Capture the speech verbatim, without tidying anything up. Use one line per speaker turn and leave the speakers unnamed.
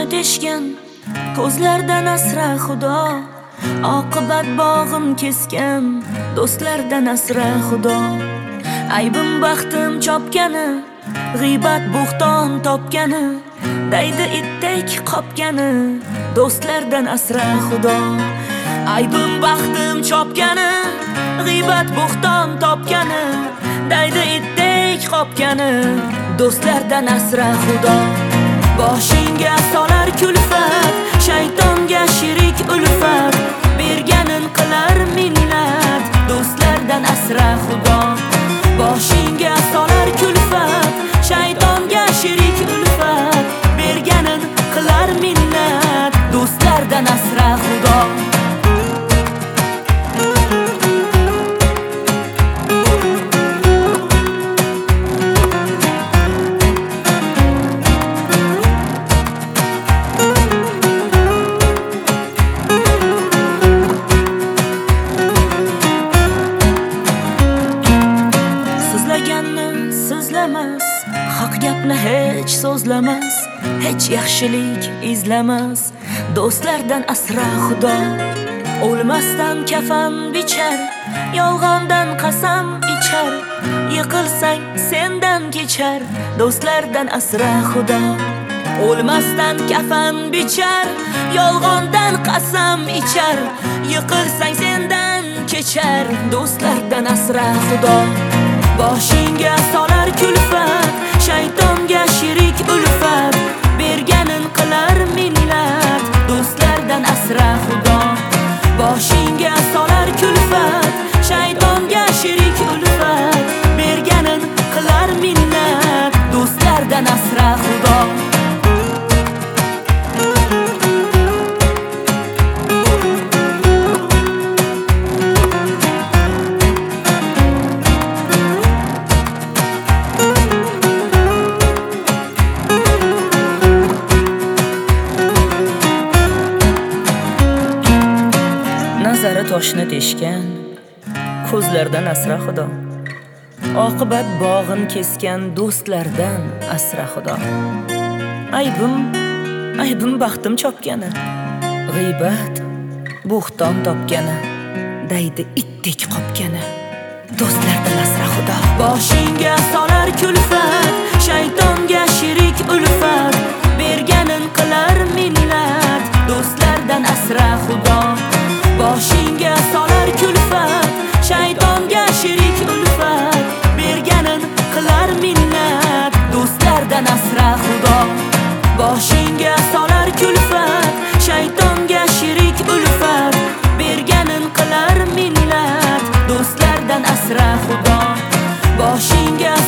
toshni teshgan, ko'zlardan asra Xudo. Oqibat bog'im kesgan, do'stlardan asra Xudo. Aybim baxtim chopgani, g'iybat bo'xton topgani, daydi itdek qopgani, do'stlardan asra Xudo. Aybim baxtim chopgani, g'iybat bo'xton topgani, daydi itdek qopgani, do'stlardan asra Xudo. Boshingga solar kulfat, shaytonga shirik ulfat, berganin qilar minnat, do'stlardan asra Xudo. Boshingga solar kulfat, shaytonga shirik ulfat, berganin qilar minnat, do'stlardan asra Xudo. Sizlamas, haq gapni hech so'zlamas, hech yaxshilik izlamas, do'stlardan asra Xudo. O'lmasdan kafan bichar, yolg'ondan qasam ichar, yiqilsang sendan kechar, do'stlardan asra Xudo. O'lmasdan kafan bichar, yolg'ondan qasam ichar, yiqilsang sendan kechar, do'stlardan asra Xudo. Boshingga solar kulfat, shaytonga shirik ulfat, berganin qilar minnat, do'stlardan asra Xudo. Boshingga solar kulfat, shaytonga shirik ulfat, berganin qilar minnat, do'stlardan asra Xudo. Nazari toshni teshgan, ko'zlardan asra Xudo. Oqibat bog'im kesgan, do'stlardan asra Xudo. Aybim, aybim baxtim chopgani, g'iybat bo'xton topgani, daydi itdek qopgani, do'stlardan asra Xudo. Boshingga solar kulfat, shaytonga shirik ulfat, berganin qilar minnat, do'stlardan asra Xudo. Boshingga solar kulfat, shaytonga shirik ulfat, berganin qilar minnat, do'stlardan asra Xudo. Boshingga solar kulfat, shaytonga shirik ulfat, berganin qilar minnat, do'stlardan asra Xudo. Boshingga